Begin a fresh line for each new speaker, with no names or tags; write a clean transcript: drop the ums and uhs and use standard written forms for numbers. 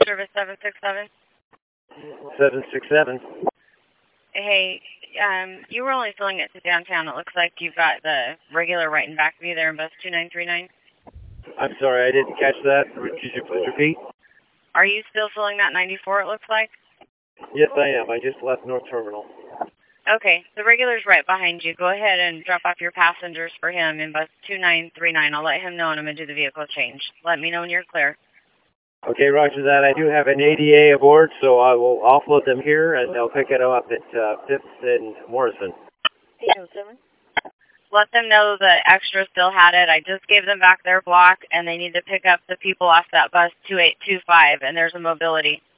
service 767.
767.
Hey, you were only filling it to downtown. It looks like you've got the regular right in back of you there in bus 2939.
I'm sorry, I didn't catch that. Could you please repeat?
Are you still filling that 94, it looks like?
Yes, I am. I just left North Terminal.
Okay, the regular's right behind you. Go ahead and drop off your passengers for him in bus 2939. I'll let him know and I'm going to do the vehicle change. Let me know when you're clear.
Okay, roger that. I do have an ADA aboard, so I will offload them here, and they'll pick it up at 5th and Morrison.
807.
Let them know the extra still had it. I just gave them back their block, and they need to pick up the people off that bus 2825, and there's a mobility.